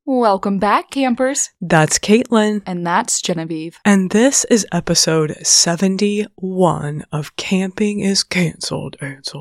Welcome back, campers. That's Caitlin. And that's Genevieve. And this is episode 71 of Camping is Cancelled.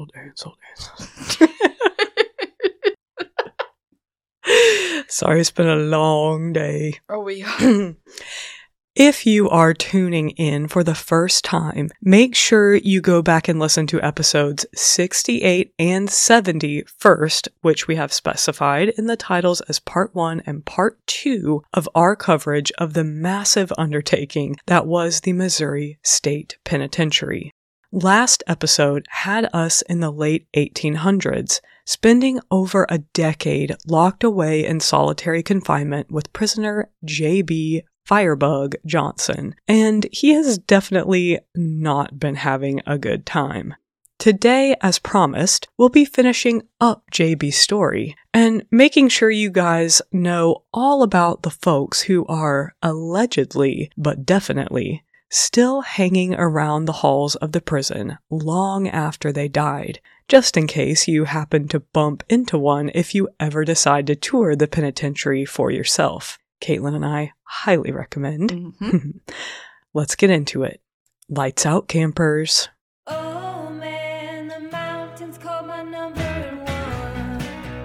Sorry, it's been a long day. Oh, yeah. If you are tuning in for the first time, make sure you go back and listen to episodes 68 and 70 first, which we have specified in the titles as Part 1 and Part 2 of our coverage of the massive undertaking that was the Missouri State Penitentiary. Last episode had us in the late 1800s, spending over a decade locked away in solitary confinement with prisoner J.B. Firebug Johnson, and he has definitely not been having a good time. Today, as promised, we'll be finishing up JB's story and making sure you guys know all about the folks who are allegedly, but definitely, still hanging around the halls of the prison long after they died, just in case you happen to bump into one if you ever decide to tour the penitentiary for yourself. Caitlin and I highly recommend. Mm-hmm. Let's get into it. Lights out, campers. Oh man, the mountains call my number one.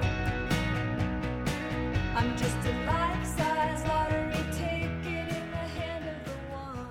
I'm just a life-size lottery ticket in the hand of the one.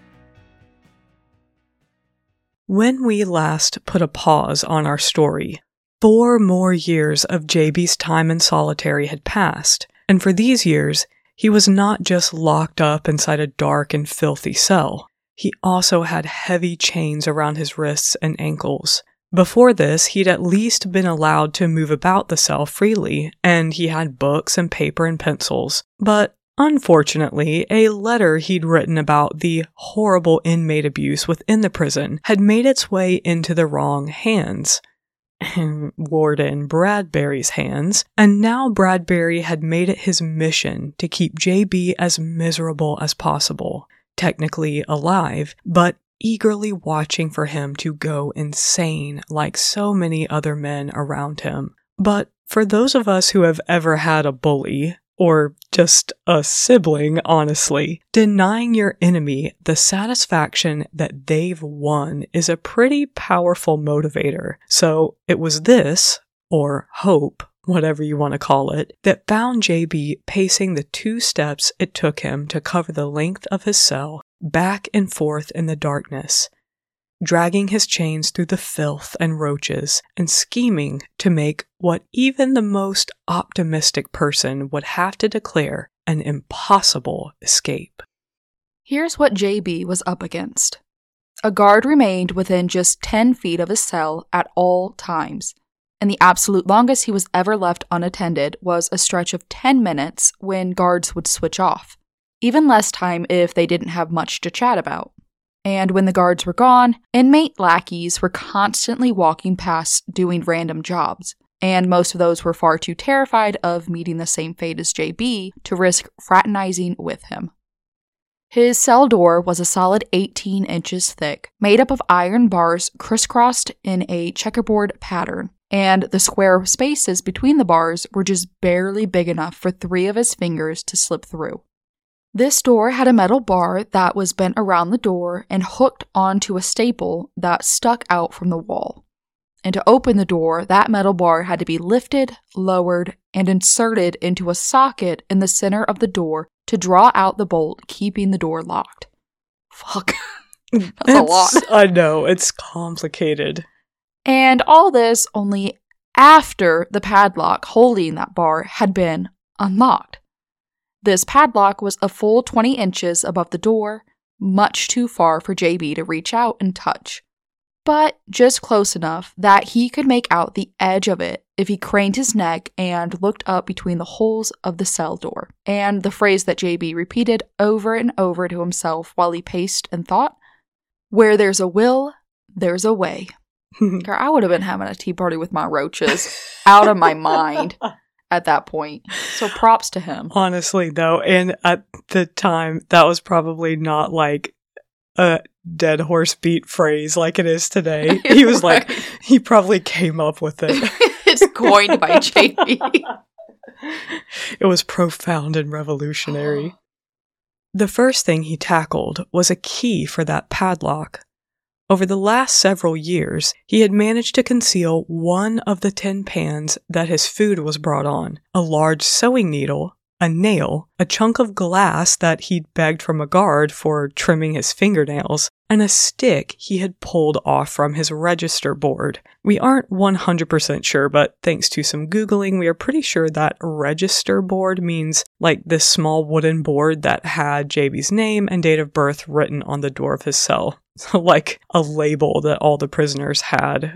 When we last put a pause on our story, 4 more years of JB's time in solitary had passed, and for these years, he was not just locked up inside a dark and filthy cell. He also had heavy chains around his wrists and ankles. Before this, he'd at least been allowed to move about the cell freely, and he had books and paper and pencils. But unfortunately, a letter he'd written about the horrible inmate abuse within the prison had made its way into the wrong hands. Warden Bradbury's hands, and now Bradbury had made it his mission to keep JB as miserable as possible, technically alive, but eagerly watching for him to go insane like so many other men around him. But for those of us who have ever had a bully, or just a sibling, honestly, denying your enemy the satisfaction that they've won is a pretty powerful motivator. So it was this, or hope, whatever you want to call it, that found JB pacing the 2 steps it took him to cover the length of his cell, back and forth in the darkness, dragging his chains through the filth and roaches, and scheming to make what even the most optimistic person would have to declare an impossible escape. Here's what JB was up against. A guard remained within just 10 feet of his cell at all times, and the absolute longest he was ever left unattended was a stretch of 10 minutes when guards would switch off, even less time if they didn't have much to chat about. And when the guards were gone, inmate lackeys were constantly walking past doing random jobs, and most of those were far too terrified of meeting the same fate as JB to risk fraternizing with him. His cell door was a solid 18 inches thick, made up of iron bars crisscrossed in a checkerboard pattern, and the square spaces between the bars were just barely big enough for 3 of his fingers to slip through. This door had a metal bar that was bent around the door and hooked onto a staple that stuck out from the wall. And to open the door, that metal bar had to be lifted, lowered, and inserted into a socket in the center of the door to draw out the bolt, keeping the door locked. Fuck. That's a lot. I know, it's complicated. And all this only after the padlock holding that bar had been unlocked. This padlock was a full 20 inches above the door, much too far for JB to reach out and touch, but just close enough that he could make out the edge of it if he craned his neck and looked up between the holes of the cell door. And the phrase that JB repeated over and over to himself while he paced and thought, "Where there's a will, there's a way." Girl, I would have been having a tea party with my roaches out of my mind at that point. So props to him. Honestly, though, and at the time, that was probably not like a dead horse beat phrase like it is today. He was right. He probably came up with it. It's coined by JB. It was profound and revolutionary. The first thing he tackled was a key for that padlock. Over the last several years, he had managed to conceal one of the tin pans that his food was brought on, a large sewing needle, a nail, a chunk of glass that he'd begged from a guard for trimming his fingernails, and a stick he had pulled off from his register board. We aren't 100% sure, but thanks to some Googling, we are pretty sure that register board means like this small wooden board that had JB's name and date of birth written on the door of his cell. Like a label that all the prisoners had.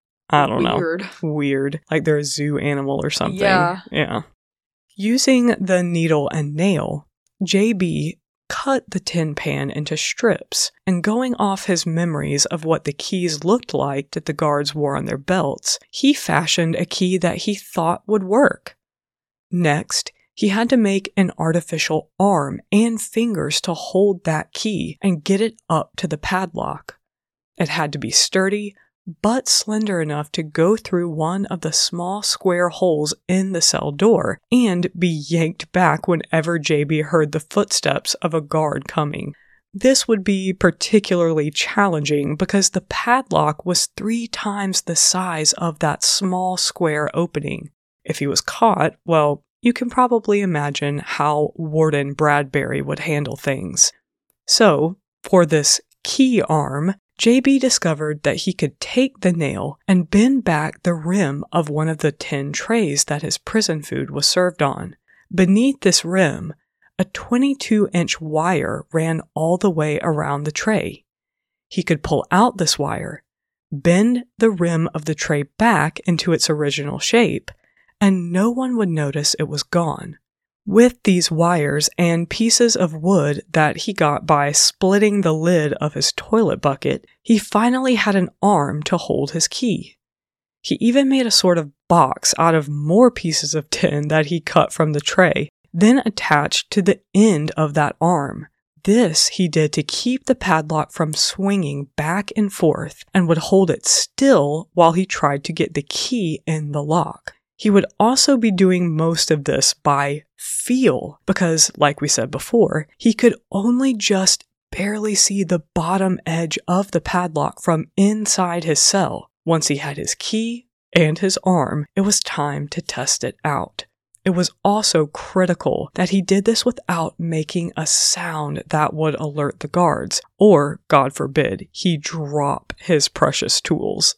I don't know. Weird. Like they're a zoo animal or something. Yeah. Using the needle and nail, JB cut the tin pan into strips, and going off his memories of what the keys looked like that the guards wore on their belts, he fashioned a key that he thought would work. Next, he had to make an artificial arm and fingers to hold that key and get it up to the padlock. It had to be sturdy, but slender enough to go through one of the small square holes in the cell door and be yanked back whenever JB heard the footsteps of a guard coming. This would be particularly challenging because the padlock was 3 times the size of that small square opening. If he was caught, well, you can probably imagine how Warden Bradbury would handle things. So, for this key arm, JB discovered that he could take the nail and bend back the rim of one of the tin trays that his prison food was served on. Beneath this rim, a 22-inch wire ran all the way around the tray. He could pull out this wire, bend the rim of the tray back into its original shape, and no one would notice it was gone. With these wires and pieces of wood that he got by splitting the lid of his toilet bucket, he finally had an arm to hold his key. He even made a sort of box out of more pieces of tin that he cut from the tray, then attached to the end of that arm. This he did to keep the padlock from swinging back and forth and would hold it still while he tried to get the key in the lock. He would also be doing most of this by feel because, like we said before, he could only just barely see the bottom edge of the padlock from inside his cell. Once he had his key and his arm, it was time to test it out. It was also critical that he did this without making a sound that would alert the guards, or, God forbid, he drop his precious tools.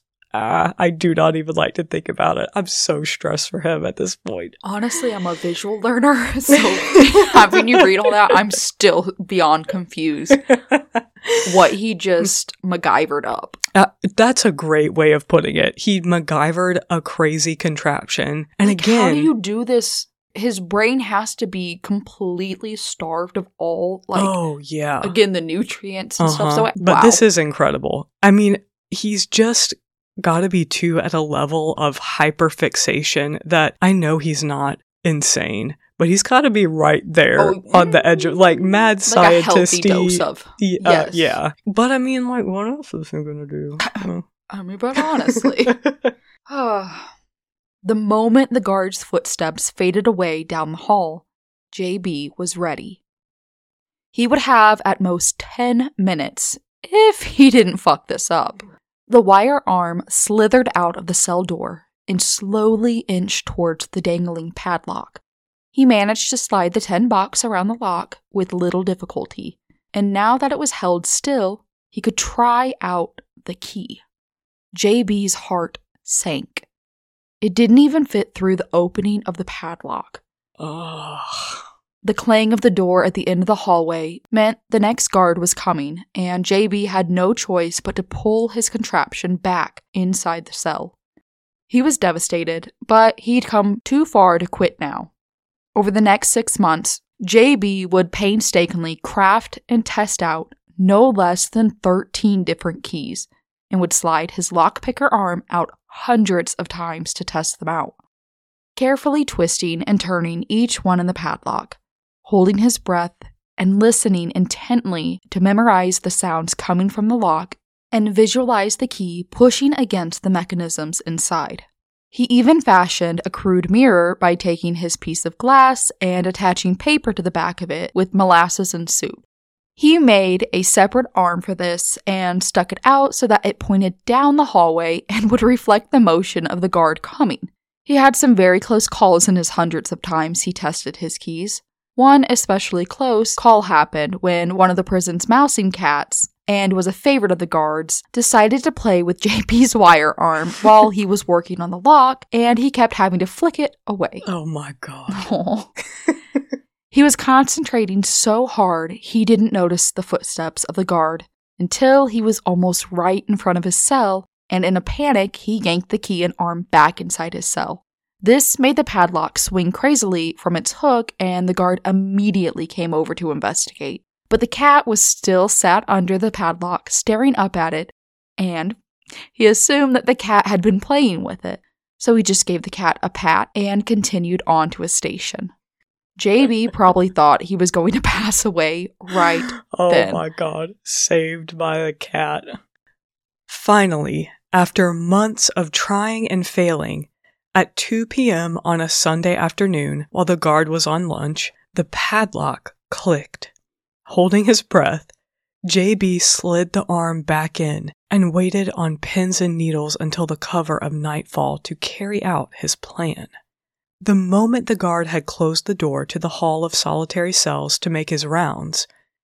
I do not even like to think about it. I'm so stressed for him at this point. Honestly, I'm a visual learner, so having you read all that, I'm still beyond confused. What he just MacGyvered up. That's a great way of putting it. He MacGyvered a crazy contraption. And like, again, how do you do this? His brain has to be completely starved of all, like, oh, yeah. Again, the nutrients and stuff. So, But wow. this is incredible. I mean, he's just got to be too at a level of hyperfixation that I know he's not insane, but he's got to be right there on the edge of like mad scientist-y. A healthy dose of. Yes. Yeah. But I mean, like, what else is he going to do? I mean, but honestly. The moment the guard's footsteps faded away down the hall, JB was ready. He would have at most 10 minutes if he didn't fuck this up. The wire arm slithered out of the cell door and slowly inched towards the dangling padlock. He managed to slide the tin box around the lock with little difficulty, and now that it was held still, he could try out the key. JB's heart sank. It didn't even fit through the opening of the padlock. Ugh. The clang of the door at the end of the hallway meant the next guard was coming, and JB had no choice but to pull his contraption back inside the cell. He was devastated, but he'd come too far to quit now. Over the next 6 months, JB would painstakingly craft and test out no less than 13 different keys, and would slide his lockpicker arm out hundreds of times to test them out, carefully twisting and turning each one in the padlock, holding his breath and listening intently to memorize the sounds coming from the lock and visualize the key pushing against the mechanisms inside. He even fashioned a crude mirror by taking his piece of glass and attaching paper to the back of it with molasses and soup. He made a separate arm for this and stuck it out so that it pointed down the hallway and would reflect the motion of the guard coming. He had some very close calls in his hundreds of times he tested his keys. One especially close call happened when one of the prison's mousing cats, and was a favorite of the guards, decided to play with JB's wire arm while he was working on the lock, and he kept having to flick it away. Oh my god. Aw. He was concentrating so hard he didn't notice the footsteps of the guard until he was almost right in front of his cell, and in a panic, he yanked the key and arm back inside his cell. This made the padlock swing crazily from its hook, and the guard immediately came over to investigate. But the cat was still sat under the padlock, staring up at it, and he assumed that the cat had been playing with it. So he just gave the cat a pat and continued on to his station. JB probably thought he was going to pass away right then. Oh my god. Saved by a cat. Finally, after months of trying and failing, at 2 p.m. on a Sunday afternoon, while the guard was on lunch, the padlock clicked. Holding his breath, JB slid the arm back in and waited on pins and needles until the cover of nightfall to carry out his plan. The moment the guard had closed the door to the hall of solitary cells to make his rounds,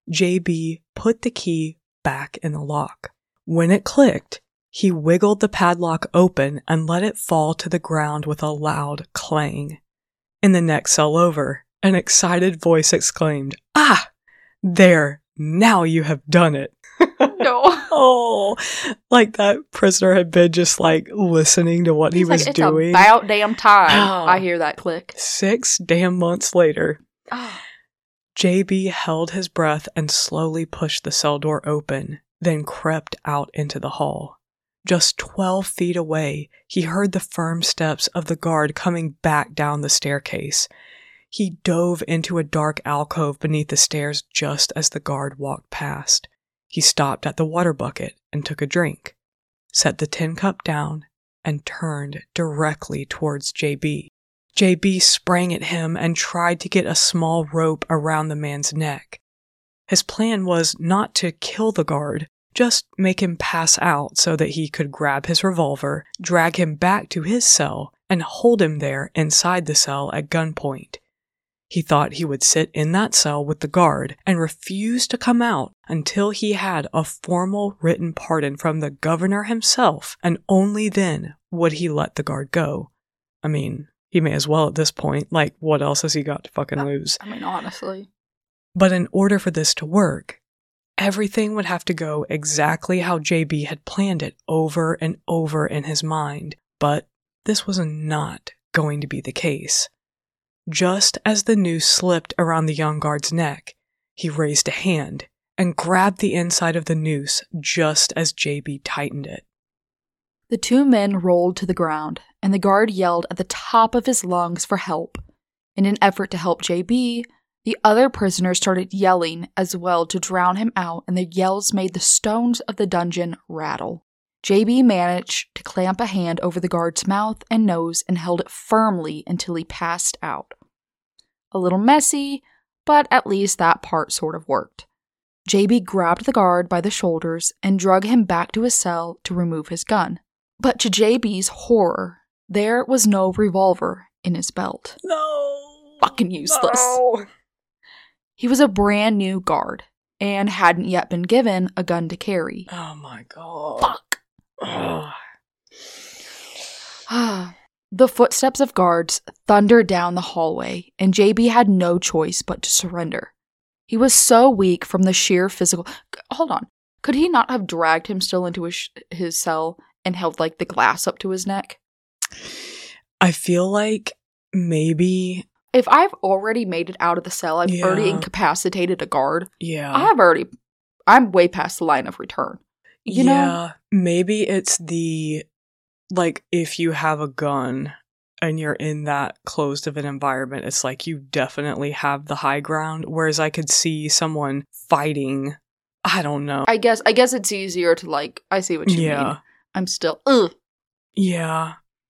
JB put the key back in the lock. When it clicked, he wiggled the padlock open and let it fall to the ground with a loud clang. In the next cell over, an excited voice exclaimed, "Ah! There! Now you have done it!" No. Oh, like that prisoner had been just like listening to what he was it's doing. About damn time Oh. I hear that click. 6 damn months later, Oh. JB held his breath and slowly pushed the cell door open, then crept out into the hall. Just 12 feet away, he heard the firm steps of the guard coming back down the staircase. He dove into a dark alcove beneath the stairs just as the guard walked past. He stopped at the water bucket and took a drink, set the tin cup down, and turned directly towards JB. JB sprang at him and tried to get a small rope around the man's neck. His plan was not to kill the guard, just make him pass out so that he could grab his revolver, drag him back to his cell, and hold him there inside the cell at gunpoint. He thought he would sit in that cell with the guard and refuse to come out until he had a formal written pardon from the governor himself, and only then would he let the guard go. I mean, he may as well at this point. Like, what else has he got to fucking lose? I mean, honestly. But in order for this to work, everything would have to go exactly how JB had planned it over and over in his mind. But this was not going to be the case. Just as the noose slipped around the young guard's neck, he raised a hand and grabbed the inside of the noose just as JB tightened it. The two men rolled to the ground, and the guard yelled at the top of his lungs for help. In an effort to help JB, the other prisoners started yelling as well to drown him out, and their yells made the stones of the dungeon rattle. JB managed to clamp a hand over the guard's mouth and nose and held it firmly until he passed out. A little messy, but at least that part sort of worked. JB grabbed the guard by the shoulders and dragged him back to his cell to remove his gun. But to JB's horror, there was no revolver in his belt. No! Fucking useless. No! He was a brand new guard and hadn't yet been given a gun to carry. Oh my god. Fuck. Ugh. The footsteps of guards thundered down the hallway, and JB had no choice but to surrender. He was so weak from the sheer physical... Hold on. Could he not have dragged him still into his cell and held, like, the glass up to his neck? I feel like maybe... If I've already made it out of the cell, I've already Yeah. incapacitated a guard. Yeah. I'm way past the line of return. You know? Maybe it's the, like, if you have a gun and you're in that closed of an environment, it's like you definitely have the high ground, whereas I could see someone fighting, I don't know. I guess it's easier to, like, I see what you mean. I'm still, ugh. Yeah.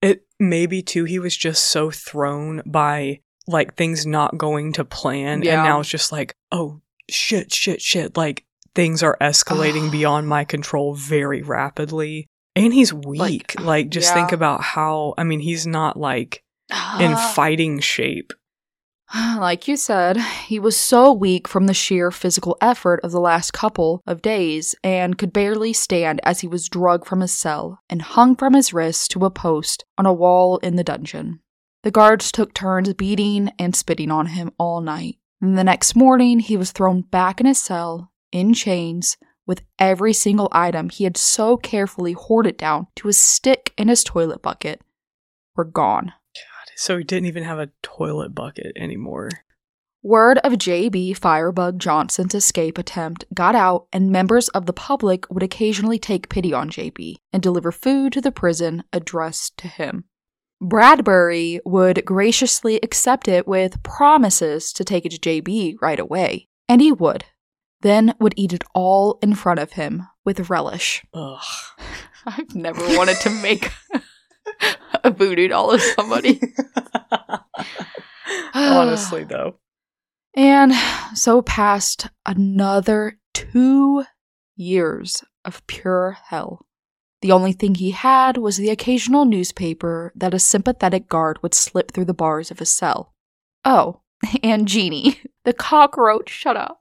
It maybe too, he was just so thrown by like things not going to plan. Yeah. And now it's just like, oh, shit. Like things are escalating beyond my control very rapidly. And he's weak. Like just think about how, I mean, he's not like in fighting shape. Like you said, he was so weak from the sheer physical effort of the last couple of days and could barely stand as he was dragged from his cell and hung from his wrists to a post on a wall in the dungeon. The guards took turns beating and spitting on him all night. And the next morning, he was thrown back in his cell, in chains, with every single item he had so carefully hoarded down to his stick and his toilet bucket were gone. So he didn't even have a toilet bucket anymore. Word of J.B. Firebug Johnson's escape attempt got out, and members of the public would occasionally take pity on J.B. and deliver food to the prison addressed to him. Bradbury would graciously accept it with promises to take it to J.B. right away, and he would, then would eat it all in front of him with relish. Ugh. I've never wanted to make a voodoo doll of somebody. Honestly, though. And so passed another 2 years of pure hell. The only thing he had was the occasional newspaper that a sympathetic guard would slip through the bars of his cell. Oh, and Jeannie, the cockroach. Shut up.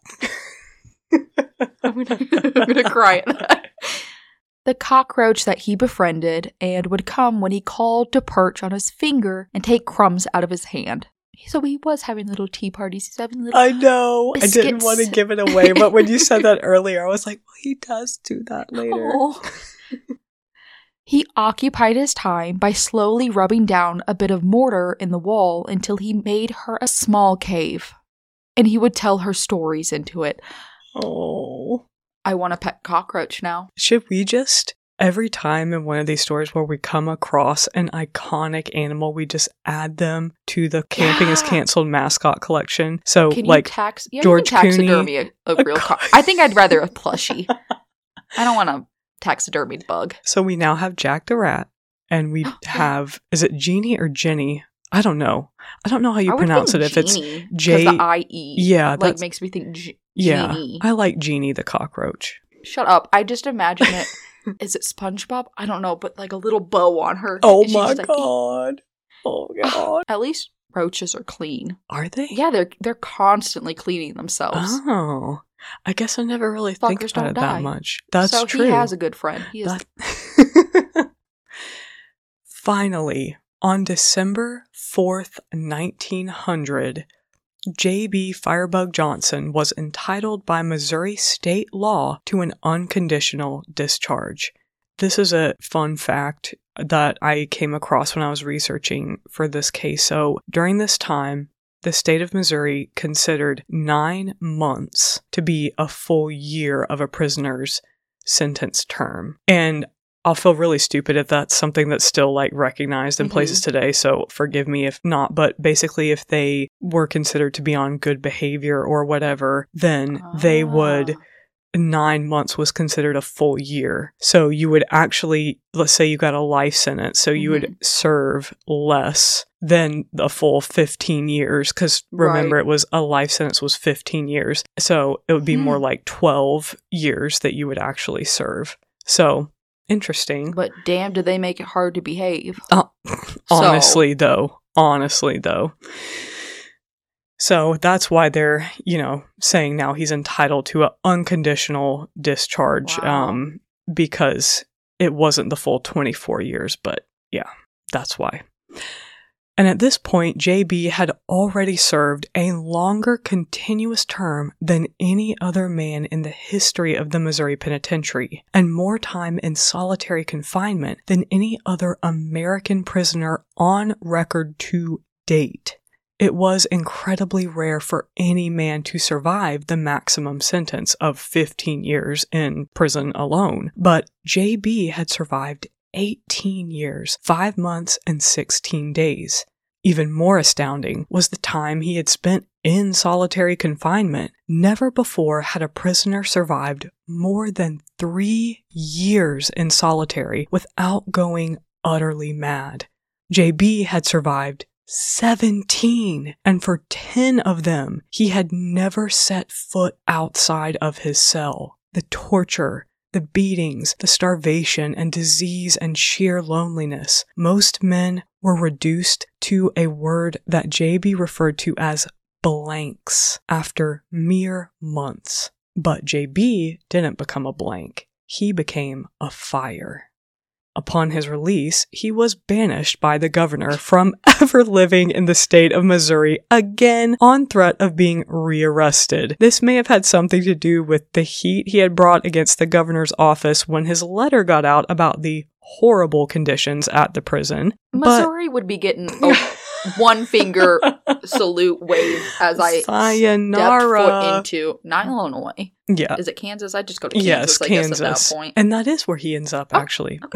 I'm gonna cry at that. The cockroach that he befriended and would come when he called to perch on his finger and take crumbs out of his hand. So he was having little tea parties. He's having little I know. biscuits. I didn't want to give it away, but when you said that earlier, I was like, well, he does do that later. Oh. He occupied his time by slowly rubbing down a bit of mortar in the wall until he made her a small cave. And he would tell her stories into it. Oh. I want a pet cockroach now. Should we just, every time in one of these stories where we come across an iconic animal, we just add them to the Camping is Cancelled mascot collection? So, Can like, you George can taxidermy Cooney, a real cock. I think I'd rather a plushie. I don't want a taxidermied bug. So we now have Jack the Rat, and we have, is it Jeannie or Jenny? I don't know. I don't know how you pronounce it. If it's J, the I-E. Yeah, like makes me think yeah, Jeannie. I like Jeannie the cockroach. Shut up. I just imagine it. Is it SpongeBob? I don't know, but like a little bow on her. Oh and she's my just like, god. Oh god. At least roaches are clean. Are they? Yeah, they're constantly cleaning themselves. Oh. I guess I never really think Fuckers about don't it die. that much. That's so true. he has a good friend. He is. Finally, on December 4th, 1900, J.B. Firebug Johnson was entitled by Missouri state law to an unconditional discharge. This is a fun fact that I came across when I was researching for this case. So during this time, the state of Missouri considered 9 months to be a full year of a prisoner's sentence term. And I'll feel really stupid if that's something that's still like recognized in places today, so forgive me if not. But basically, if they were considered to be on good behavior or whatever, then they would, 9 months was considered a full year. So you would actually, let's say you got a life sentence, so you would serve less than a full 15 years, because remember, it was a life sentence was 15 years. So it would be more like 12 years that you would actually serve. So interesting. But damn, did they make it hard to behave. Honestly, though. So that's why they're, saying now he's entitled to an unconditional discharge, because it wasn't the full 24 years. But yeah, that's why. And at this point, JB had already served a longer continuous term than any other man in the history of the Missouri Penitentiary, and more time in solitary confinement than any other American prisoner on record to date. It was incredibly rare for any man to survive the maximum sentence of 15 years in prison alone, but JB had survived 18 years, 5 months, and 16 days. Even more astounding was the time he had spent in solitary confinement. Never before had a prisoner survived more than 3 years in solitary without going utterly mad. JB had survived 17, and for 10 of them, he had never set foot outside of his cell. The torture, the beatings, the starvation and disease and sheer loneliness. Most men were reduced to a word that JB referred to as blanks after mere months. But JB didn't become a blank. He became a fire. Upon his release, he was banished by the governor from ever living in the state of Missouri again on threat of being rearrested. This may have had something to do with the heat he had brought against the governor's office when his letter got out about the horrible conditions at the prison. Missouri would be getting a one finger salute wave as I Sayonara. stepped foot into, not Illinois. Yeah. Is it Kansas? I just go to Kansas, Yes, I Kansas. guess, at that point. And that is where he ends up, actually. okay.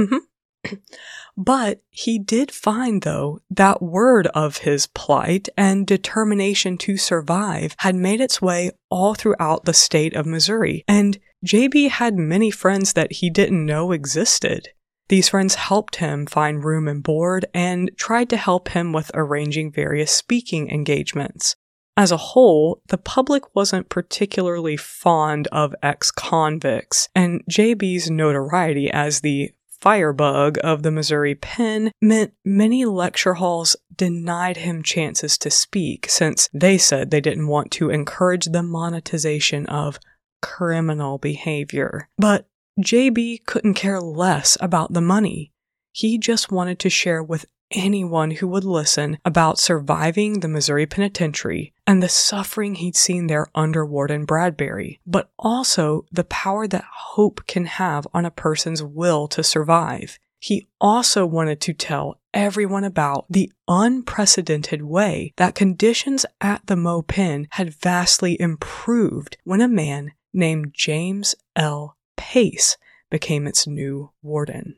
But he did find, though, that word of his plight and determination to survive had made its way all throughout the state of Missouri, and JB had many friends that he didn't know existed. These friends helped him find room and board and tried to help him with arranging various speaking engagements. As a whole, the public wasn't particularly fond of ex-convicts, and JB's notoriety as the firebug of the Missouri pen meant many lecture halls denied him chances to speak, since they said they didn't want to encourage the monetization of criminal behavior. But JB couldn't care less about the money. He just wanted to share with anyone who would listen about surviving the Missouri Penitentiary and the suffering he'd seen there under Warden Bradbury, but also the power that hope can have on a person's will to survive. He also wanted to tell everyone about the unprecedented way that conditions at the Mo Pen had vastly improved when a man named James L. Pace became its new warden.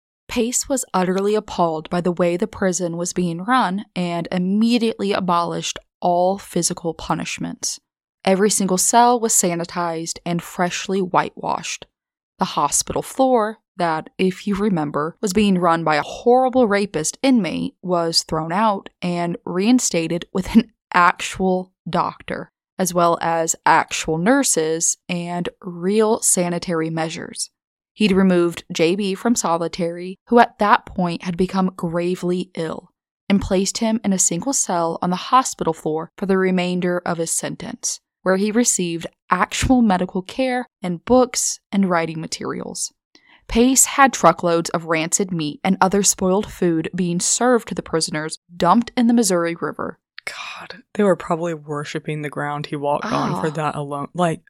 Pace was utterly appalled by the way the prison was being run and immediately abolished all physical punishments. Every single cell was sanitized and freshly whitewashed. The hospital floor, that, if you remember, was being run by a horrible rapist inmate, was thrown out and reinstated with an actual doctor, as well as actual nurses and real sanitary measures. He'd removed JB from solitary, who at that point had become gravely ill, and placed him in a single cell on the hospital floor for the remainder of his sentence, where he received actual medical care and books and writing materials. Pace had truckloads of rancid meat and other spoiled food being served to the prisoners dumped in the Missouri River. God, they were probably worshiping the ground he walked on for that alone.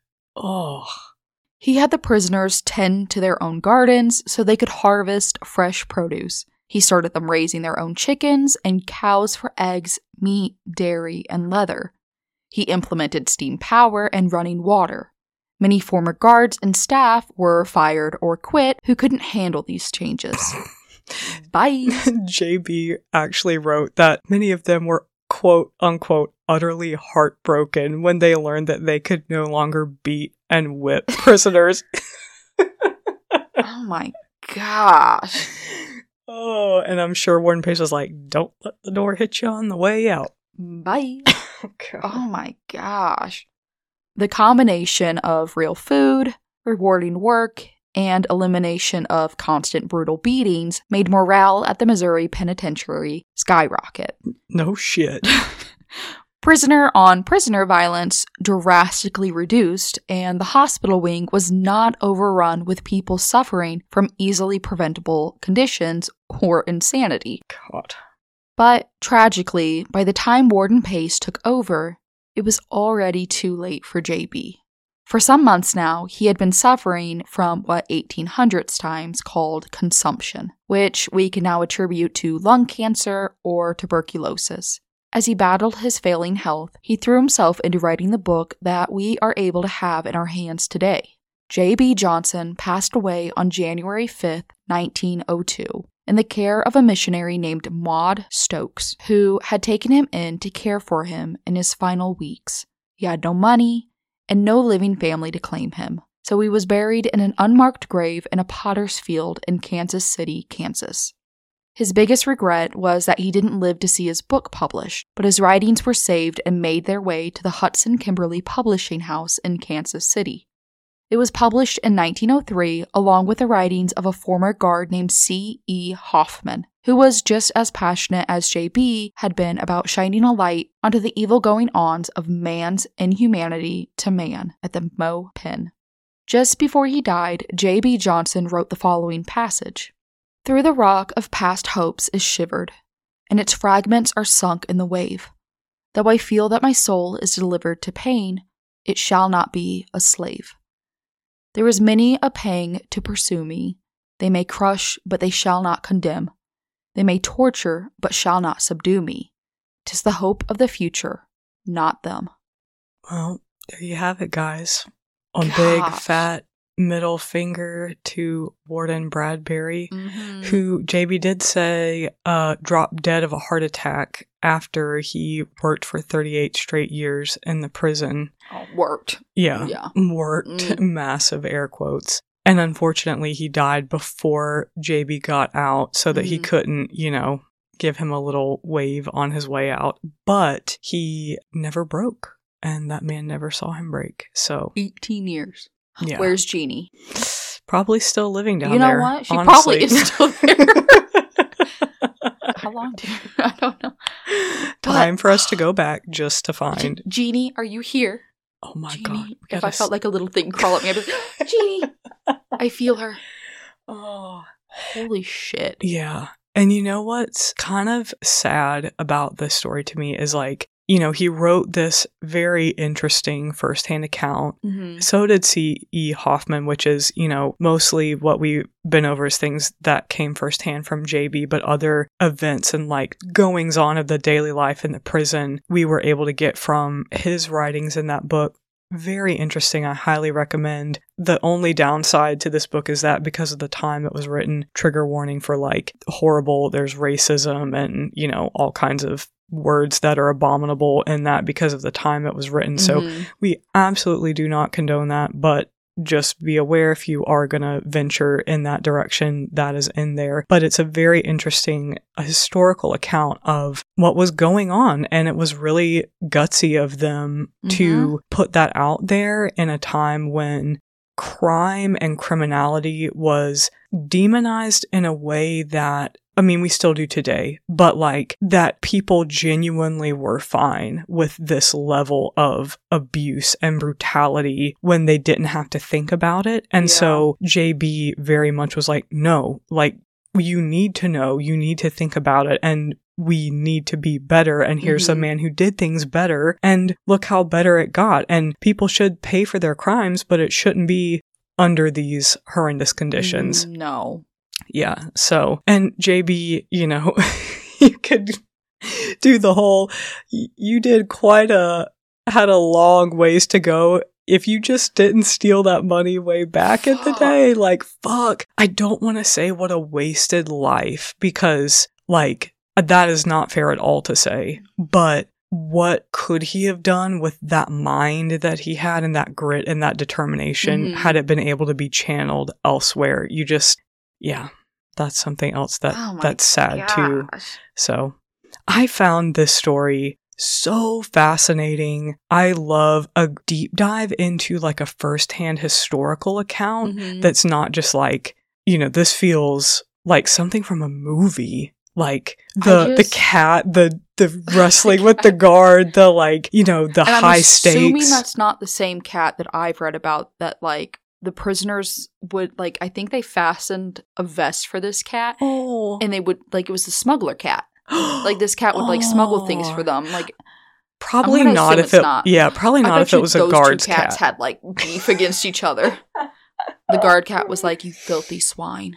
He had the prisoners tend to their own gardens so they could harvest fresh produce. He started them raising their own chickens and cows for eggs, meat, dairy, and leather. He implemented steam power and running water. Many former guards and staff were fired or quit who couldn't handle these changes. Bye. JB actually wrote that many of them were quote unquote utterly heartbroken when they learned that they could no longer beat and whip prisoners. Oh my gosh. Oh, and I'm sure Warden Pace was like, don't let the door hit you on the way out. Bye. Okay. Oh my gosh. The combination of real food, rewarding work, and elimination of constant brutal beatings made morale at the Missouri Penitentiary skyrocket. No shit. Prisoner-on-prisoner violence drastically reduced, and the hospital wing was not overrun with people suffering from easily preventable conditions or insanity. God. But tragically, by the time Warden Pace took over, it was already too late for JB. For some months now, he had been suffering from what 1800s times called consumption, which we can now attribute to lung cancer or tuberculosis. As he battled his failing health, he threw himself into writing the book that we are able to have in our hands today. J.B. Johnson passed away on January 5th, 1902, in the care of a missionary named Maud Stokes, who had taken him in to care for him in his final weeks. He had no money and no living family to claim him, so he was buried in an unmarked grave in a potter's field in Kansas City, Kansas. His biggest regret was that he didn't live to see his book published, but his writings were saved and made their way to the Hudson Kimberly Publishing House in Kansas City. It was published in 1903 along with the writings of a former guard named C.E. Hoffman, who was just as passionate as J.B. had been about shining a light onto the evil going-ons of man's inhumanity to man at the Mo Pen. Just before he died, J.B. Johnson wrote the following passage. Through the rock of past hopes is shivered, and its fragments are sunk in the wave. Though I feel that my soul is delivered to pain, it shall not be a slave. There is many a pang to pursue me. They may crush, but they shall not condemn. They may torture, but shall not subdue me. 'Tis the hope of the future, not them. Well, there you have it, guys. A big, Gosh. fat middle finger to Warden Bradbury, Mm-hmm. who JB did say dropped dead of a heart attack after he worked for 38 straight years in the prison. Worked. Yeah. Yeah. Worked. Massive air quotes. And unfortunately, he died before JB got out so that he couldn't, give him a little wave on his way out. But he never broke, and that man never saw him break. So, 18 years. yeah. Where's Jeannie? Probably still living down You know there. what? She honestly. probably is still there. How long do you? I don't know. Time for us to go back just to find. Jeannie, are you here? Oh my Jeannie. god. We If gotta I felt like a little thing crawl up me, I'd be like, Jeannie, I feel her. Oh. Holy shit. Yeah. And you know what's kind of sad about this story to me is he wrote this very interesting firsthand account. Mm-hmm. So did C.E. Hoffman, which is, mostly what we've been over is things that came firsthand from JB, but other events and goings on of the daily life in the prison we were able to get from his writings in that book. Very interesting. I highly recommend. The only downside to this book is that because of the time it was written, trigger warning for horrible, there's racism and, all kinds of words that are abominable in that because of the time it was written. So we absolutely do not condone that, but just be aware if you are going to venture in that direction, that is in there. But it's a very interesting historical account of what was going on. And it was really gutsy of them to put that out there in a time when crime and criminality was demonized in a way that, we still do today, but that people genuinely were fine with this level of abuse and brutality when they didn't have to think about it. And so JB very much was no, you need to know, you need to think about it, and we need to be better. And here's a man who did things better, and look how better it got. And people should pay for their crimes, but it shouldn't be under these horrendous conditions. No. Yeah. So, and JB, you could do the whole, you did had a long ways to go if you just didn't steal that money way back in the day. Fuck. I don't want to say what a wasted life because, that is not fair at all to say. But what could he have done with that mind that he had and that grit and that determination had it been able to be channeled elsewhere? Yeah, that's something else that's sad too. So I found this story so fascinating. I love a deep dive into a firsthand historical account that's not just this feels like something from a movie. The cat, the wrestling with the guard, the and high I'm stakes. Assuming that's not the same cat that I've read about that the prisoners would I think they fastened a vest for this cat. Oh. And they would it was the smuggler cat. This cat would smuggle things for them. Probably I'm gonna not assume if it's it not. yeah, probably I not bet if it you was a those guard's two cats cat. had beef against each other. The guard cat was you filthy swine.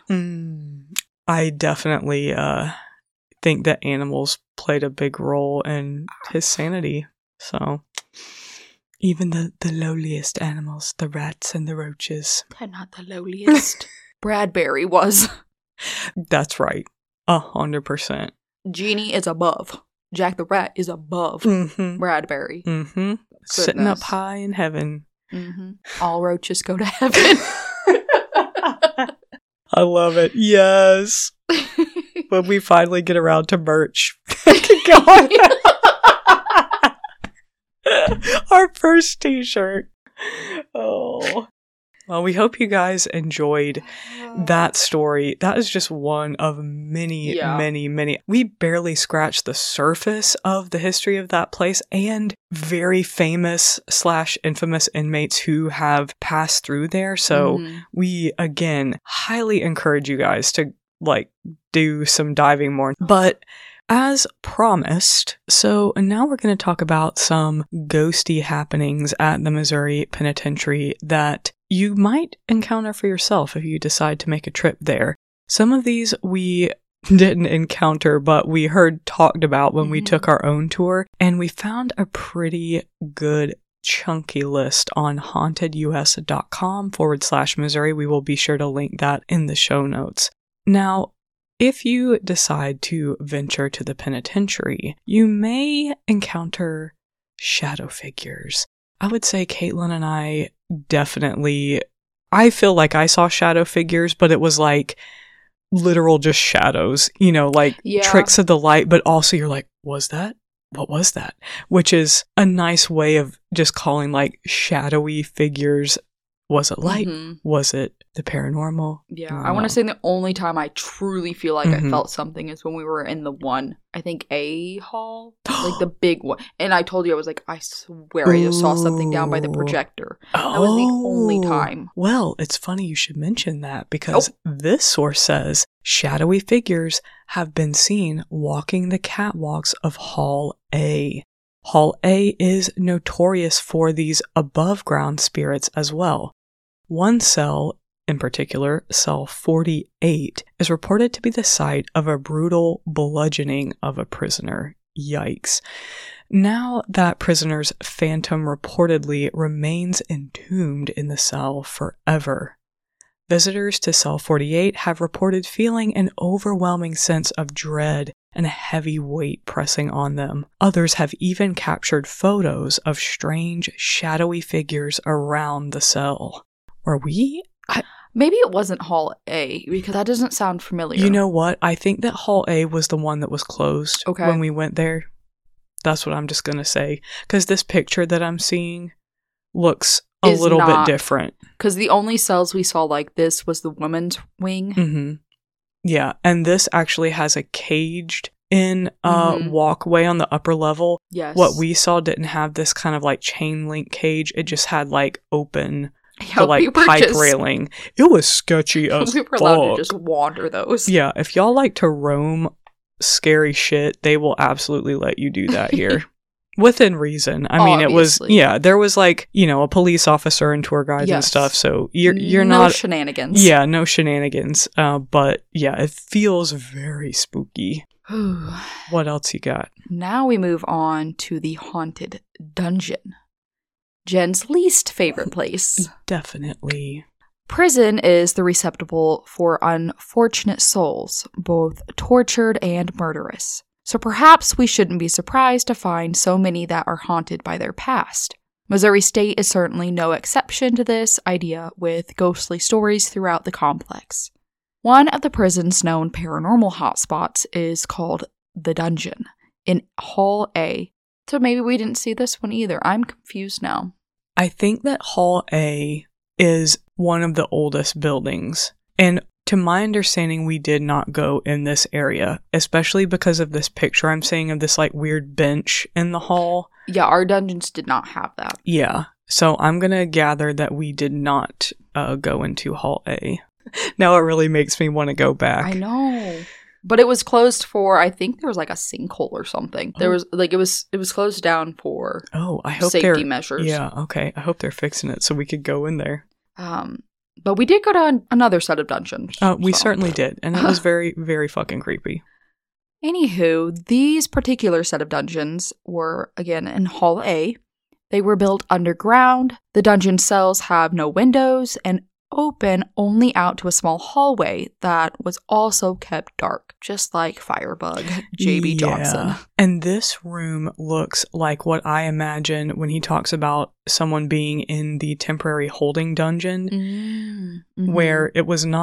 I definitely think that animals played a big role in his sanity. So even the lowliest animals, the rats and the roaches. They're not the lowliest. Bradbury was. That's right. 100%. Jeannie is above. Jack the Rat is above Bradbury. Sitting up high in heaven. All roaches go to heaven. I love it. Yes. when we finally get around to merch. God. Our first t-shirt. Oh. Well, we hope you guys enjoyed that story. That is just one of many, Yeah. many. We barely scratched the surface of the history of that place and very famous / infamous inmates who have passed through there. So Mhm. we, again, highly encourage you guys to do some diving more. But as promised, so now we're going to talk about some ghosty happenings at the Missouri Penitentiary that you might encounter for yourself if you decide to make a trip there. Some of these we didn't encounter, but we heard talked about when we took our own tour, and we found a pretty good chunky list on hauntedus.com /Missouri. We will be sure to link that in the show notes. Now, if you decide to venture to the penitentiary, you may encounter shadow figures. I would say Caitlin and I definitely, I feel like I saw shadow figures, but it was like literal just shadows, Yeah. tricks of the light, but also you're like, was that? What was that? Which is a nice way of just calling like shadowy figures. Was it light? Mhm. Was it the paranormal? Yeah, I want to say the only time I truly feel like I felt something is when we were in the one, I think A hall, like the big one. And I told you, I was like, I swear I just saw something down by the Ooh. projector. That was the only time. Well, it's funny you should mention that because this source says shadowy figures have been seen walking the catwalks of Hall A. Hall A is notorious for these above ground spirits as well. One cell, in particular, cell 48, is reported to be the site of a brutal bludgeoning of a prisoner. Yikes. Now that prisoner's phantom reportedly remains entombed in the cell forever. Visitors to cell 48 have reported feeling an overwhelming sense of dread and a heavy weight pressing on them. Others have even captured photos of strange, shadowy figures around the cell. Were we? Maybe it wasn't Hall A, because that doesn't sound familiar. You know what? I think that Hall A was the one that was closed when we went there. That's what I'm just going to say. Because this picture that I'm seeing looks a little bit different. Because the only cells we saw like this was the women's wing. Mm-hmm. Yeah, and this actually has a caged in walkway on the upper level. Yes. What we saw didn't have this kind of like chain link cage. It just had like open Yeah, we were pipe just- railing. It was sketchy as We were allowed to just wander those. Yeah, if y'all like to roam scary shit, they will absolutely let you do that here. Within reason. I mean, Obviously. it was, there was like, a police officer and tour guides and Yes. stuff, so you're no not... shenanigans. Yeah, no shenanigans. But yeah, it feels very spooky. What else you got? Now we move on to the haunted dungeon. Jen's least favorite place. Definitely. Prison is the receptacle for unfortunate souls, both tortured and murderous. So perhaps we shouldn't be surprised to find so many that are haunted by their past. Missouri State is certainly no exception to this idea, with ghostly stories throughout the complex. One of the prison's known paranormal hotspots is called the Dungeon in Hall A. So maybe we didn't see this one either. I'm confused now. I think that Hall A is one of the oldest buildings. And to my understanding, we did not go in this area, especially because of this picture I'm seeing of this like weird bench in the hall. Yeah, our dungeons did not have that. Yeah. So I'm going to gather that we did not go into Hall A. Now it really makes me want to go back. I know. But it was closed for, I think there was like a sinkhole or something. There was like, it was closed down for I hope safety measures. Yeah, okay. I hope they're fixing it so we could go in there. But we did go to another set of dungeons. We so. certainly did. And it was very, very fucking creepy. Anywho, these particular set of dungeons were, again, in Hall A. They were built underground. The dungeon cells have no windows and open only out to a small hallway that was also kept dark, just like Firebug, J.B. Johnson. And this room looks like what I imagine when he talks about someone being in the temporary holding dungeon, Mm-hmm. where it was not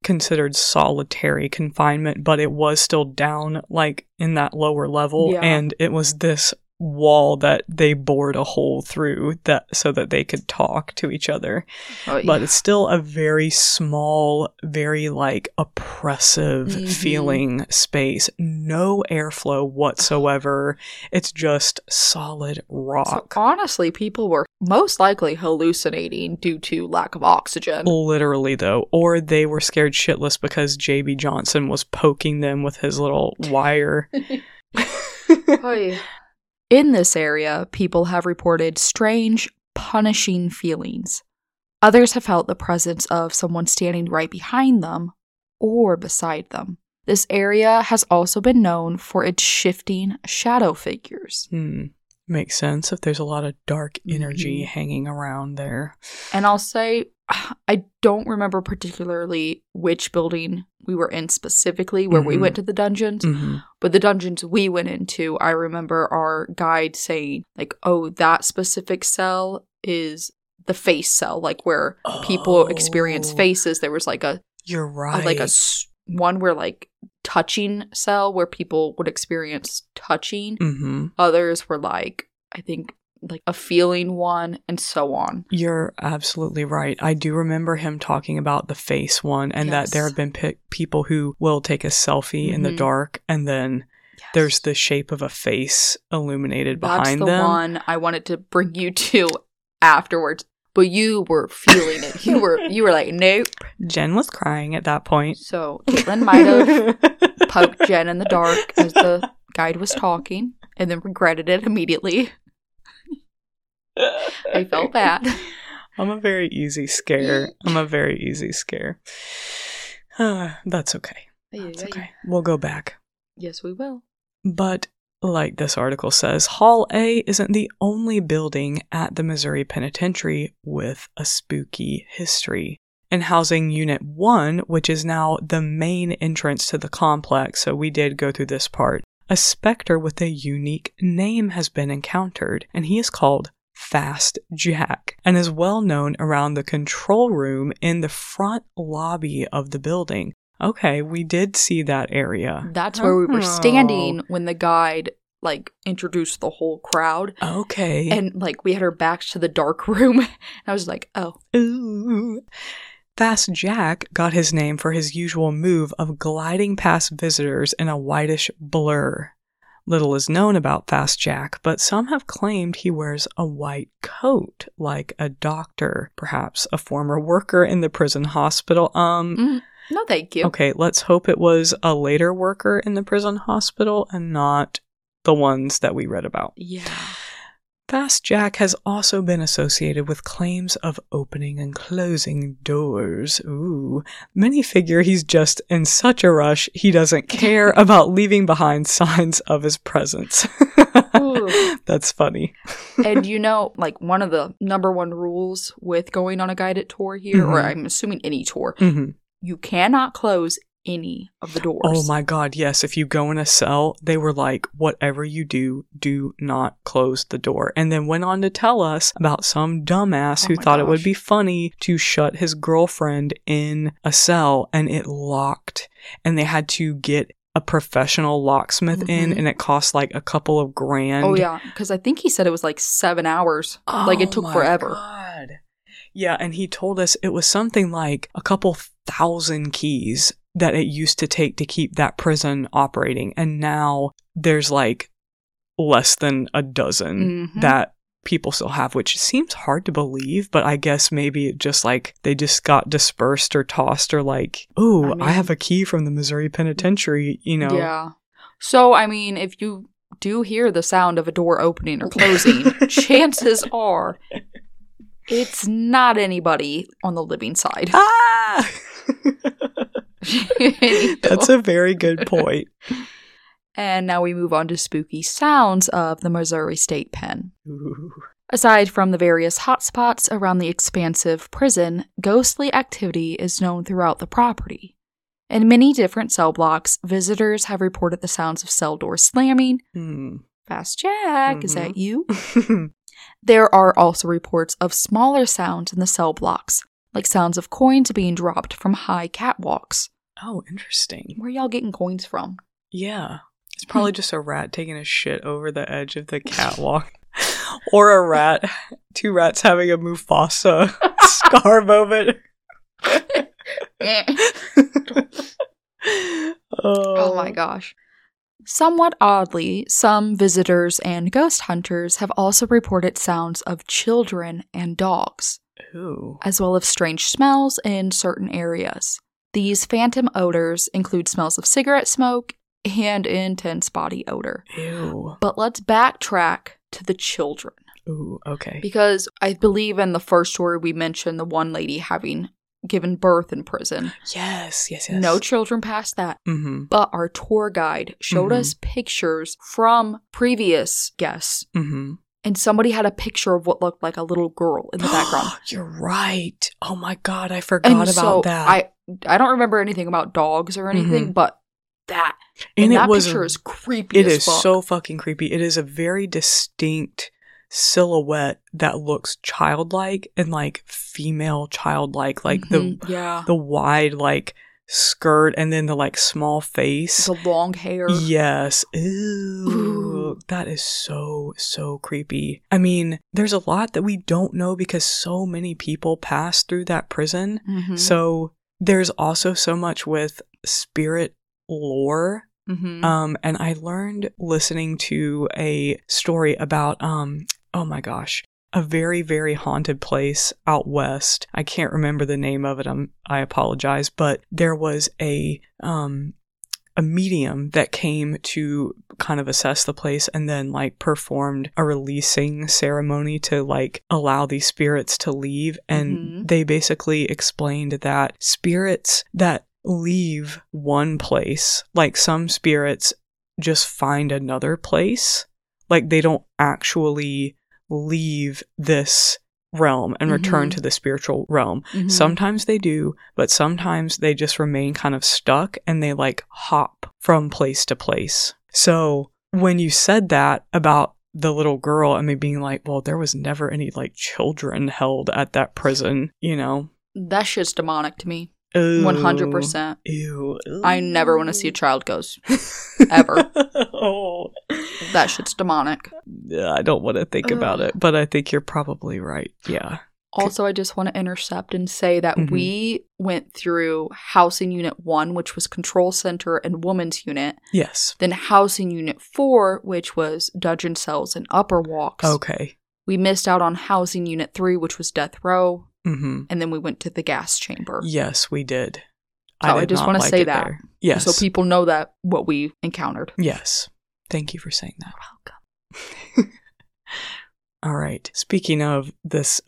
considered solitary confinement, but it was still down, like, in that lower level. Yeah. And it was this wall that they bored a hole through that so that they could talk to each other. Oh, But it's still a very small, very, like, oppressive feeling space. No airflow whatsoever. It's just solid So rock. honestly, people were most likely hallucinating due to lack of oxygen. Literally, though. Or they were scared shitless because J.B. Johnson was poking them with his little wire. Oy. In this area, people have reported strange, punishing feelings. Others have felt the presence of someone standing right behind them or beside them. This area has also been known for its shifting shadow figures. Makes sense if there's a lot of dark energy Mhm. hanging around there. And I'll say, I don't remember particularly which building we were in specifically where we Mhm. went to the dungeons, Mhm. but the dungeons we went into, I remember our guide saying, like, oh, that specific cell is the face cell, like where people experience Oh. faces. There was like You're right. one where like touching cell where people would experience touching. Mm-hmm. Others were like, I think, like a feeling one, and so on. You're absolutely right. I do remember him talking about the face one, and that there Yes. have been people who will take a selfie in the Mhm. dark, and then there's the shape of a face illuminated That's behind the them. one I wanted to bring you to afterwards, but you were feeling it. You were like, nope. Jen was crying at that point. So Caitlin might have poked Jen in the dark as the guide was talking, and then regretted it immediately. I felt bad. I'm a very easy scare. That's okay. That's okay. We'll go back. Yes, we will. But like this article says, Hall A isn't the only building at the Missouri Penitentiary with a spooky history. In Housing Unit 1, which is now the main entrance to the complex, so we did go through this part, a specter with a unique name has been encountered, and he is called Fast Jack, and is well known around the control room in the front lobby of the building. Okay, we did see that area. That's where we were standing when the guide, like, introduced the whole crowd. Okay. And, like, we had our backs to the dark room. And I was like, oh. Ooh. Fast Jack got his name for his usual move of gliding past visitors in a whitish blur. Little is known about Fast Jack, but some have claimed he wears a white coat, like a doctor, perhaps a former worker in the prison hospital. No, thank you. Okay, let's hope it was a later worker in the prison hospital and not the ones that we read about. Yeah. Fast Jack has also been associated with claims of opening and closing doors. Ooh. Many figure he's just in such a rush he doesn't care about leaving behind signs of his presence. Ooh. That's funny. And you know, like, one of the number one rules with going on a guided tour here, or Mhm. I'm assuming any tour, Mm-hmm. you cannot close any of the doors. Oh my god, yes. If you go in a cell, they were like, whatever you do, do not close the door. And then went on to tell us about some dumbass Oh who my thought it would gosh. be funny to shut his girlfriend in a cell and it locked. And they had to get a professional locksmith in, Mhm. and it cost like a couple of grand. Oh, yeah. Because I think he said it was like 7 hours. Like, it Oh took my forever. God. Yeah, and he told us it was something like a couple thousand keys that it used to take to keep that prison operating. And now there's like less than a dozen Mhm. that people still have, which seems hard to believe, but I guess maybe it just like they just got dispersed or tossed, or like, oh, I mean- I have a key from the Missouri Penitentiary, you know. Yeah. So, I mean, if you do hear the sound of a door opening or closing, chances are it's not anybody on the living side. Ah! That's a very good point. And now we move on to spooky sounds of the Missouri State Pen. Ooh. Aside from the various hotspots around the expansive prison, ghostly activity is known throughout the property. In many different cell blocks, visitors have reported the sounds of cell doors slamming. Fast Jack, is that you? There are also reports of smaller sounds in the cell blocks, like sounds of coins being dropped from high catwalks. Oh, interesting. Where y'all getting coins from? Yeah. It's probably just a rat taking a shit over the edge of the catwalk. Or a rat. 2 rats having a Mufasa scar moment. Oh my gosh. Somewhat oddly, some visitors and ghost hunters have also reported sounds of children and dogs, Ooh. as well as strange smells in certain areas. These phantom odors include smells of cigarette smoke and intense body odor. Ew. But let's backtrack to the children. Ooh, okay. Because I believe in the first story we mentioned the one lady having given birth in prison. Yes. No children past that. Mm-hmm. But our tour guide showed us pictures from previous guests. Mm-hmm. And somebody had a picture of what looked like a little girl in the background. You're right. Oh my God, I forgot And about so that. I don't remember anything about dogs or anything, but that. And that it was picture is creepy It as is fuck. so fucking creepy. It is a very distinct silhouette that looks childlike and like female childlike, like yeah. the wide like skirt and then the like small face, The long hair. yes. Ew. Ooh. That is so creepy. I mean, there's a lot that we don't know because so many people pass through that prison. Mhm. So there's also so much with spirit lore. Mhm. And I learned listening to a story about, oh my gosh, a very, very haunted place out west. I can't remember the name of it. I apologize, but there was a medium that came to kind of assess the place and then like performed a releasing ceremony to like allow these spirits to leave. And they basically explained that spirits that leave one place, like some spirits just find another place, like they don't actually leave this realm and return to the spiritual realm. Sometimes they do, but sometimes they just remain kind of stuck and they like hop from place to place. So when you said that about the little girl and me being like, well, there was never any like children held at that prison, you know? That shit's demonic to me. Ooh. 100%. Ew. I never want to see a child ghost. Ever. Oh. That shit's demonic. Yeah, I don't want to think about it, but I think you're probably right. Yeah. Also, I just want to intercept and say that we went through Housing Unit 1, which was Control Center and Women's Unit. Yes. Then Housing Unit 4, which was Dungeon Cells and Upper Walks. Okay. We missed out on Housing Unit 3, which was Death Row. Mm-hmm. And then we went to the gas chamber. Yes, we did. So I did just not want to like say it that. there. Yes. So people know that what we encountered. Yes. Thank you for saying that. Welcome. All right. Speaking of this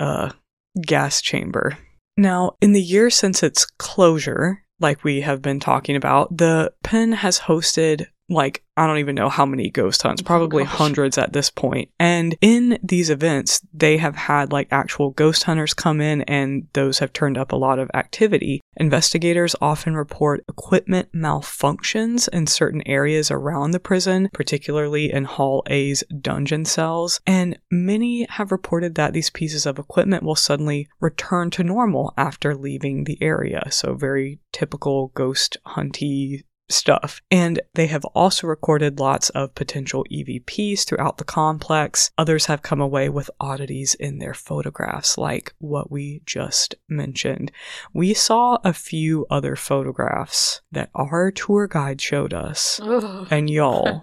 gas chamber. Now, in the years since its closure, like we have been talking about, the pen has hosted like, I don't even know how many ghost hunts, probably hundreds at this point. And in these events, they have had like actual ghost hunters come in and those have turned up a lot of activity. Investigators often report equipment malfunctions in certain areas around the prison, particularly in Hall A's dungeon cells. And many have reported that these pieces of equipment will suddenly return to normal after leaving the area. So very typical ghost hunty stuff. And they have also recorded lots of potential EVPs throughout the complex. Others have come away with oddities in their photographs, like what we just mentioned. We saw a few other photographs that our tour guide showed us. Ugh. And y'all,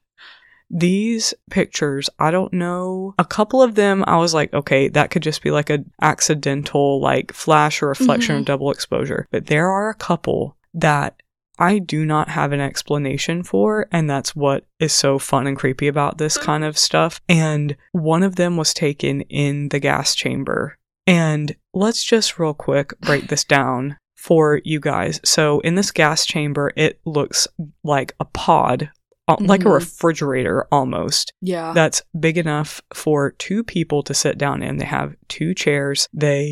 these pictures, I don't know, a couple of them I was like, okay, that could just be like an accidental like flash or reflection or double exposure. But there are a couple that I do not have an explanation for, and that's what is so fun and creepy about this kind of stuff. And one of them was taken in the gas chamber. And let's just real quick break this down for you guys. So in this gas chamber, it looks like a pod, like a refrigerator almost. Yeah. That's big enough for 2 people to sit down in. They have 2 chairs. They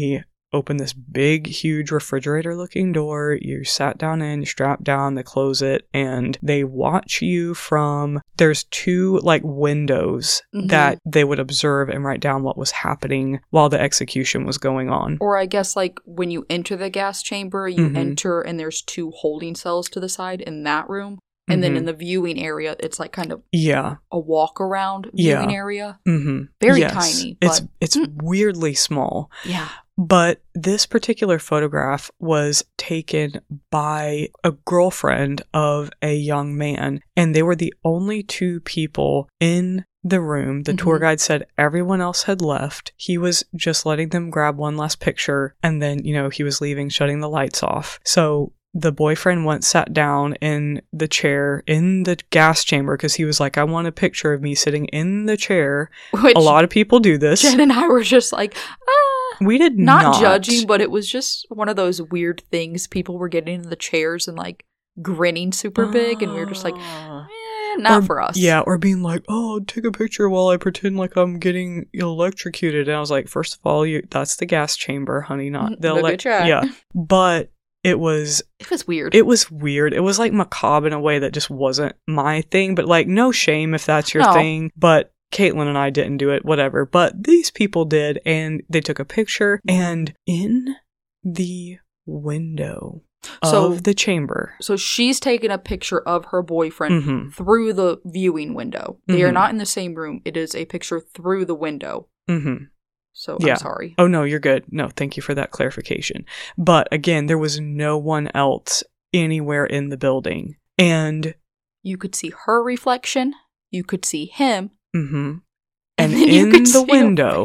open this big, huge refrigerator-looking door. You sat down in, you strapped down, they close it, and they watch you from... There's 2, like, windows that they would observe and write down what was happening while the execution was going on. Or I guess, like, when you enter the gas chamber, you enter and there's 2 holding cells to the side in that room. And then in the viewing area, it's like kind of a walk-around viewing area. Very tiny. But... It's weirdly small. Yeah. But this particular photograph was taken by a girlfriend of a young man, and they were the only 2 people in the room. The tour guide said everyone else had left. He was just letting them grab one last picture, and then, you know, he was leaving, shutting the lights off. So the boyfriend once sat down in the chair in the gas chamber because he was like, I want a picture of me sitting in the chair. Which a lot of people do this. Jen and I were just like, we did not judging, but it was just one of those weird things. People were getting in the chairs and like grinning super big, and we were just like, not for us. Yeah, or being like, oh, take a picture while I pretend like I'm getting electrocuted. And I was like, first of all, that's the gas chamber, honey, not the yeah. But it was weird. It was weird. It was like macabre in a way that just wasn't my thing, but like no shame if that's your thing. But Caitlin and I didn't do it, whatever. But these people did, and they took a picture, and in the window of the chamber. So she's taken a picture of her boyfriend through the viewing window. They are not in the same room. It is a picture through the window. So I'm sorry. Oh, no, you're good. No, thank you for that clarification. But again, there was no one else anywhere in the building. And you could see her reflection. You could see him. And in the window,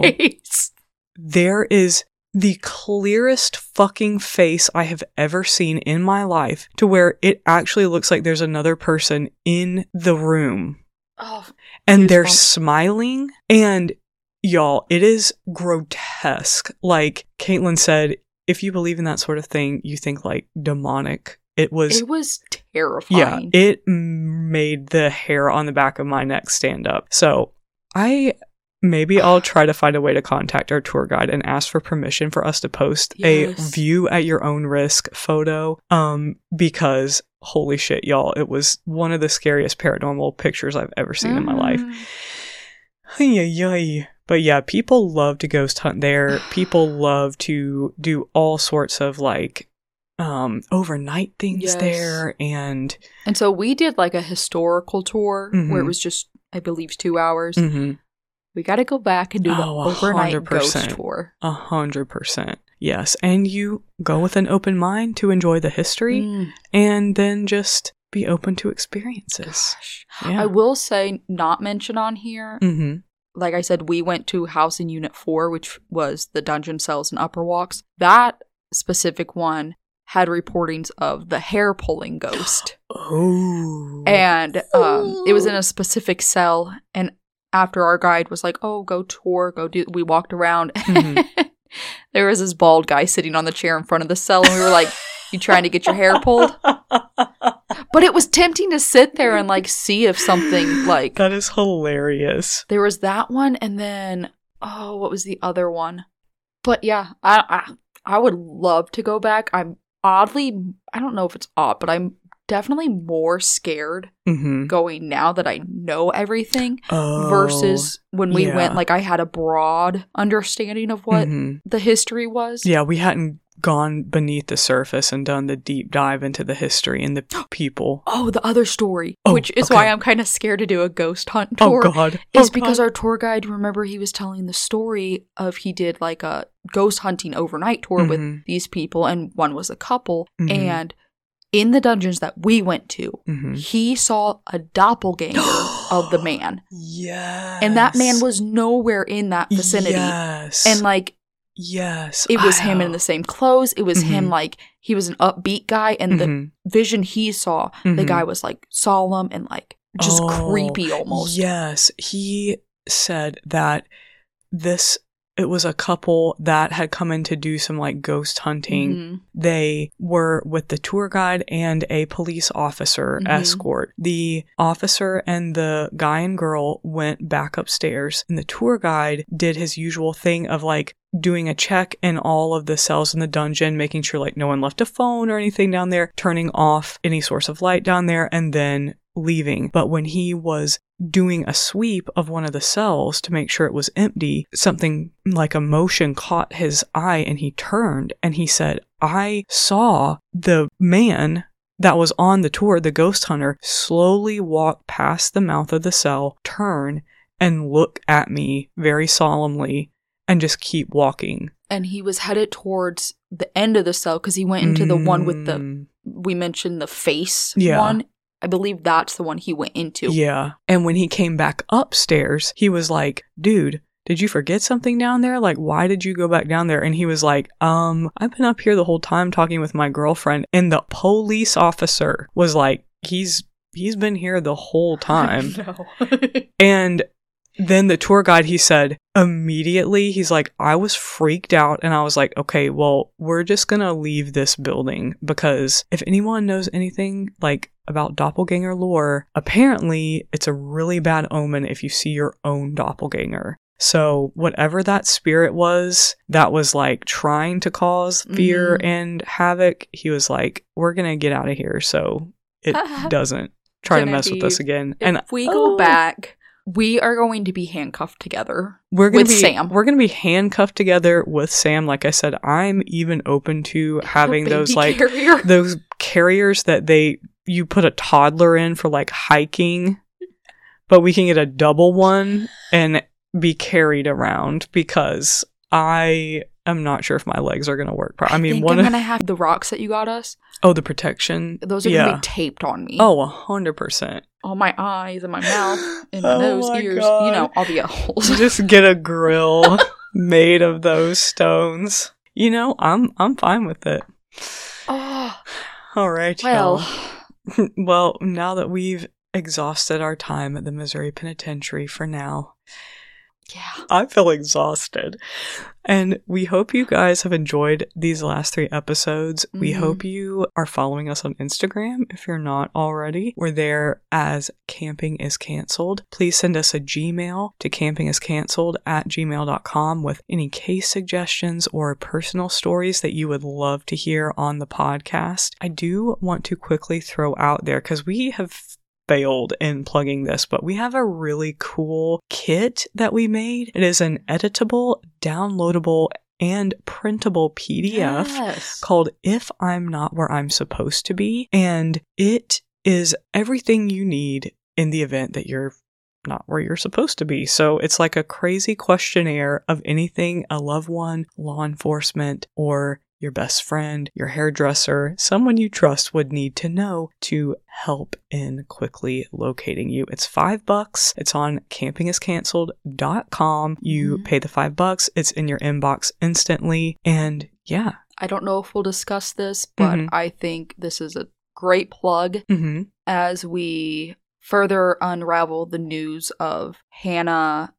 there is the clearest fucking face I have ever seen in my life, to where it actually looks like there's another person in the room. Oh, and they're smiling. And y'all, it is grotesque. Like Caitlin said, if you believe in that sort of thing, you think like demonic. It was terrifying. Yeah, it made the hair on the back of my neck stand up. So I'll try to find a way to contact our tour guide and ask for permission for us to post a view at your own risk photo. Because holy shit, y'all, it was one of the scariest paranormal pictures I've ever seen in my life. But yeah, people love to ghost hunt there. People love to do all sorts of like overnight things there. And so we did like a historical tour where it was just, I believe, 2 hours. We got to go back and do the overnight 100%. Ghost tour. 100%. Yes. And you go with an open mind to enjoy the history and then just be open to experiences. Gosh. Yeah. I will say, not mention on here, like I said, we went to House in Unit 4, which was the dungeon cells and upper walks. That specific one had reportings of the hair pulling ghost. And it was in a specific cell, and after our guide was like, oh, go tour, we walked around. There was this bald guy sitting on the chair in front of the cell, and we were like, you trying to get your hair pulled? But it was tempting to sit there and like see if something like... That is hilarious. There was that one, and then, what was the other one? But yeah, I would love to go back. I'm oddly, I don't know if it's odd, but I'm definitely more scared going now that I know everything versus when we went, like I had a broad understanding of what the history was. Yeah, we hadn't gone beneath the surface and done the deep dive into the history and the people. Oh, the other story, which is why I'm kind of scared to do a ghost hunt tour. Oh, God. Is because our tour guide, remember, he was telling the story of he did like a ghost hunting overnight tour with these people, and one was a couple, and in the dungeons that we went to, he saw a doppelganger of the man. Yes. And that man was nowhere in that vicinity. Yes. And like, yes, it was him in the same clothes. It was him, like, he was an upbeat guy, and the vision he saw, the guy was like solemn and like just creepy almost. Yes. He said that it was a couple that had come in to do some like ghost hunting. They were with the tour guide and a police officer escort. The officer and the guy and girl went back upstairs, and the tour guide did his usual thing of like doing a check in all of the cells in the dungeon, making sure like no one left a phone or anything down there, turning off any source of light down there, and then leaving. But when he was doing a sweep of one of the cells to make sure it was empty, something like a motion caught his eye and he turned and he said, I saw the man that was on the tour, the ghost hunter, slowly walk past the mouth of the cell, turn, and look at me very solemnly and just keep walking. And he was headed towards the end of the cell because he went into the one with the, we mentioned the face one. I believe that's the one he went into. Yeah. And when he came back upstairs, he was like, dude, did you forget something down there? Like, why did you go back down there? And he was like, I've been up here the whole time talking with my girlfriend. And the police officer was like, he's been here the whole time. No. And then the tour guide, he said, immediately, he's like, I was freaked out. And I was like, okay, well, we're just going to leave this building because if anyone knows anything like about doppelganger lore, apparently it's a really bad omen if you see your own doppelganger. So whatever that spirit was that was like trying to cause fear and havoc, he was like, we're going to get out of here so it doesn't try to mess with us again. If we go back, we are going to be handcuffed together Sam. We're going to be handcuffed together with Sam. Like I said, I'm even open to having those like those carriers that you put a toddler in for like hiking, but we can get a double one and be carried around because I am not sure if my legs are going to work. I mean, I'm going to have the rocks that you got us. Oh, the protection. Those are going to be taped on me. Oh, 100%. All my eyes and my mouth and my nose, ears, God. you know, all the holes. Just get a grill made of those stones. You know, I'm fine with it. Oh. All right, Well. y'all. Well, now that we've exhausted our time at the Missouri Penitentiary for now, yeah, I feel exhausted. And we hope you guys have enjoyed these last 3 episodes. We hope you are following us on Instagram if you're not already. We're there as Camping is Cancelled. Please send us a Gmail to campingiscancelled@gmail.com with any case suggestions or personal stories that you would love to hear on the podcast. I do want to quickly throw out there, because we have failed in plugging this, but we have a really cool kit that we made. It is an editable, downloadable, and printable PDF called If I'm Not Where I'm Supposed to Be. And it is everything you need in the event that you're not where you're supposed to be. So it's like a crazy questionnaire of anything a loved one, law enforcement, or your best friend, your hairdresser, someone you trust would need to know to help in quickly locating you. It's $5. It's on campingiscancelled.com. You pay the $5. It's in your inbox instantly. And yeah. I don't know if we'll discuss this, but I think this is a great plug as we further unravel the news of Hannah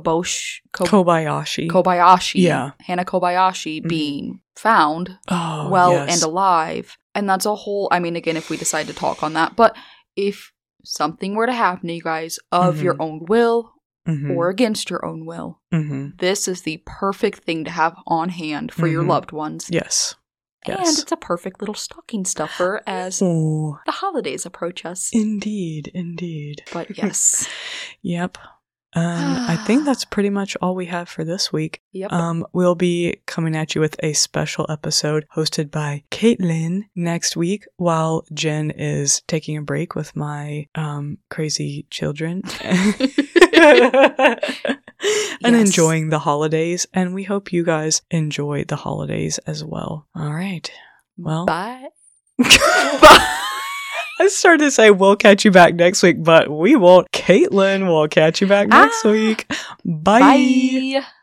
Kobayashi. Yeah. Hannah Kobayashi being found and alive. And that's a whole, I mean, again, if we decide to talk on that, but if something were to happen to you guys of your own will or against your own will, this is the perfect thing to have on hand for your loved ones. Yes. And it's a perfect little stocking stuffer as the holidays approach us. Indeed. But yes. Yep. I think that's pretty much all we have for this week. Yep. We'll be coming at you with a special episode hosted by Caitlin next week while Jen is taking a break with my crazy children and enjoying the holidays. And we hope you guys enjoy the holidays as well. All right. Well, bye. I started to say we'll catch you back next week, but we won't. Caitlin will catch you back next week. Bye. Bye.